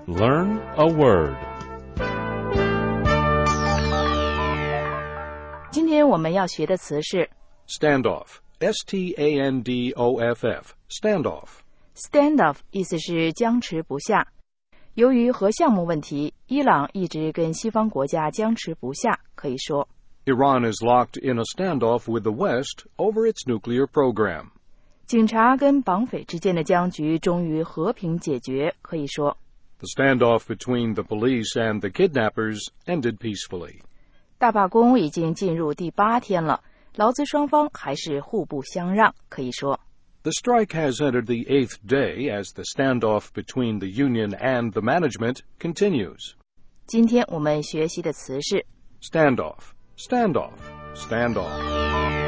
Learn a word. 今天我们要学的词是 Standoff, S-T-A-N-D-O-F-F, standoff. Standoff 意思是僵持不下。由于核项目问题，伊朗一直跟西方国家僵持不下，可以说 Iran is locked in a standoff with the West over its nuclear program. 警察跟绑匪之间的僵局终于和平解决，可以说 The standoff between the police and the kidnappers ended peacefully. 大罢工已经进入第8天了，劳资双方还是互不相让，可以说 The strike has entered the 8th day as the standoff between the union and the management continues. 今天我们学习的词是 Standoff, standoff, standoff.